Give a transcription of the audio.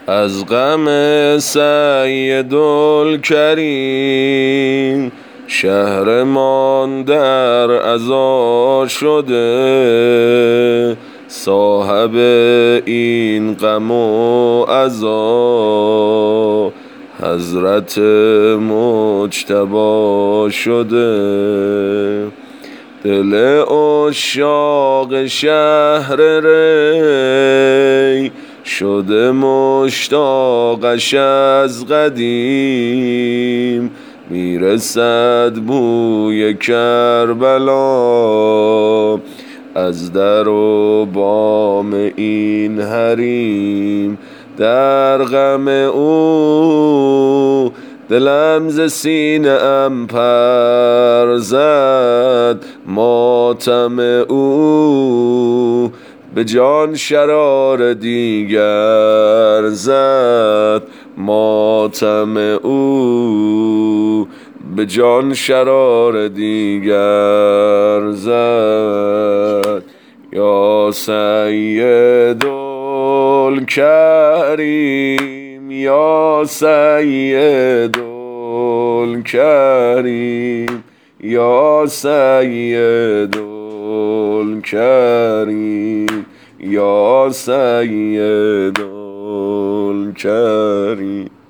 از غم سیدالکریم شهرمان در عزا شده، صاحب این غم و عزا حضرت مجتبی شده. دل عشاق شهر ری شده مشتاقش از قدیم، میرسد بوی کربلا از در و بام این حریم. در غم او دلم ز سینه ام پر زد، ماتم او به جان شرار دیگر زد، ماتم او به جان شرار دیگر زد. یا سیدالکریم یا سیدالکریم یا سیدالکریم یا سیدالکریم.